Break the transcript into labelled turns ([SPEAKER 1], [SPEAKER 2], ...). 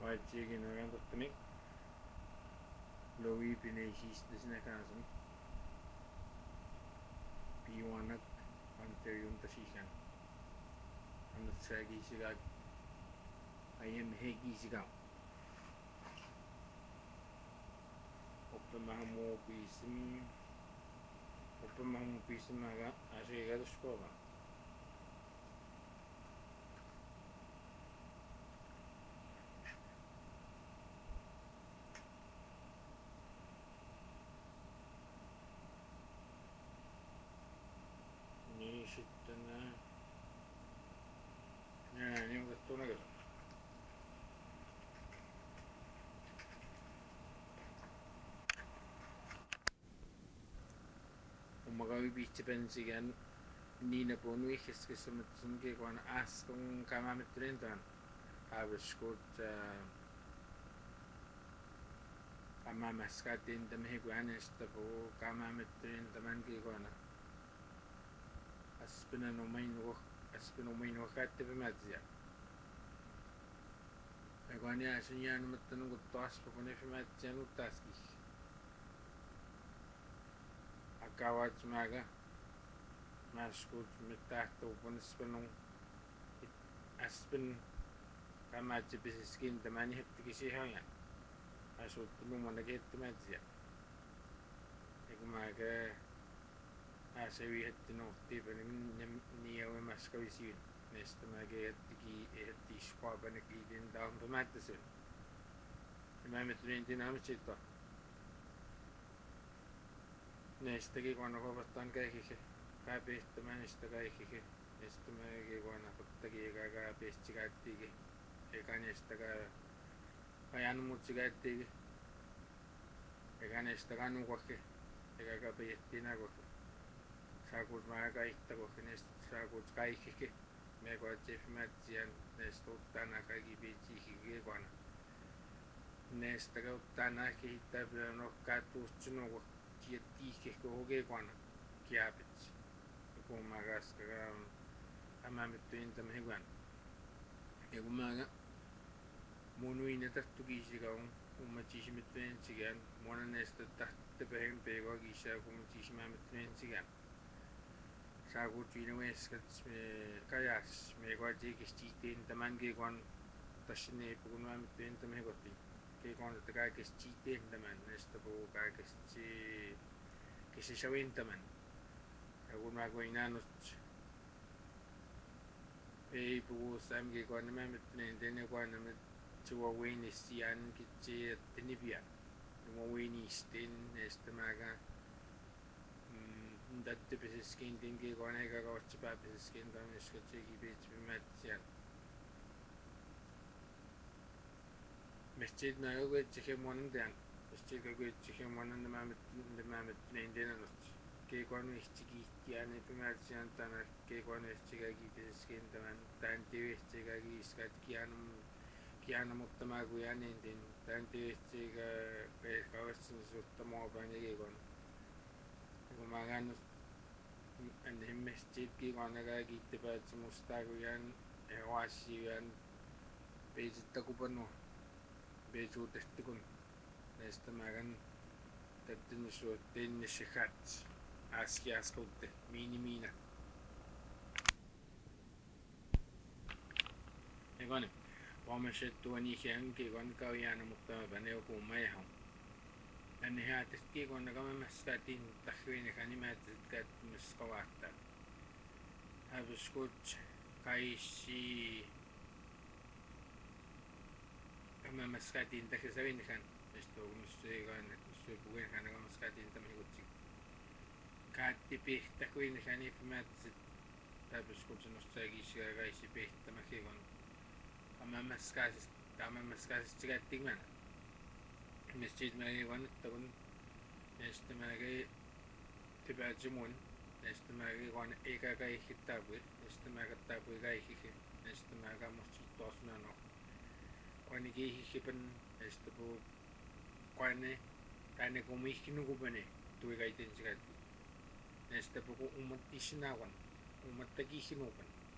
[SPEAKER 1] Maatsigin uyantortumi Louis Pinesiistasnakaasum piuanak anteriuntasishan annatsaagiisigaak ayamhegiisigaa oppamahamuupiisimaga asigaluskoga niisittana niugattunagas umagawipiitsipansigan niinapuunuiggissamatsumkikuana aaskun kamamittulintaan aaviskuut amaamaskaatiin tamihikuanistapu kamamittulintamankiikuana aspinumainnuakkaattipimaatsia ikuania asunyaanumатtanукуттуарспакунифимаатсиануттааски аккаваатсимаага маскут миттаахтууппунспанун аспин камаатсиписискин таманихэттикисихаага асууттумуманагиаттимаатсия икумаага асавиаттинууртипанин ниауимаскависиун нестамаагиаттики эаттиисқуапанак иидиндаарпамааттасун имамиттунин динамичитто нестагикуанакуваттаан кайхихи каапииттаманистагайхихи нестамаагикуанақуттагигагаапиистигааттиги эканистагаа аянумутсигааттиги эканистагаанугуакки экагапиаттинаагуакки саагут маагайттагуакки нест саагут кайхихи мегуатсифмаатсиан нестуттаанакагипиитсихигигуана нестагауттаанаки иттапианоккааттуустсунугу киаттииккугугигуана киапит икумагаскага амамиттуин тамхигуан икумага мунуинататтугисигаун умматисимиттуинсигаан мунанестаттартапахан пегогисаакуматисимаамиттуинсигаан саагуутвинуэскат каяас мегуатикистиитин тамангигуан тассини пугунуамиттуин тамхиготти кекоон такаакистиитин таман нестапуукаакисти кисисавин таман агунаагуинаанут пугуусаамгикуанамаамиттуин денекуанамит туауиниссиан китсиаттинипиа нумауинистин нестамаага даттиписискин дингикуанаагагаватсипааписискин тамискатсигипиитсимаатсиан мистит наагуитсихимуанандиан мистикагуитсихимуанандамаамиттуин кекуануистигииттиани пимаатсиан тана кекуануистигагиписискин таман таантивистигагиискат кианамуттамаагуяаниин таантивистига пеэкавассинсуттамоопаанигигуан икумаагаанус анхиммистит кигуанагаагиттипаатсимустаагуяан эруассиуяан пеиситтакупану пеисуутаттикун нестамааган таттиннисуут тинниссихаат аскиаскутте минимина эгоне вамашеттуанихиан кигуан кавиаанамуттама панеукууммаяхам аннихаатискигуанагамамассаатин тархуинаханимаатиккаат мисқавааттаа абискут кайси амамассаатин тахисавинхан эстогумссуигаан суипугинханагамассаатин тамигутсик кааттипи тархуинаханифмаатсит абискутсунерсаагиссигаагайси тамахигон амамаскаасистигааттигмана мистит магигуанаттагун нестамаги тибаатсимун нестамагигуан экагайхиттаапуи нестамагаттаапуигайхихи нестамагаммурситтуарсунаано куанигихихипан нестапу куане танекумихкинугупани туигайтинсигаатти нестапуку умматтиссинаагуан умматтакихинуупан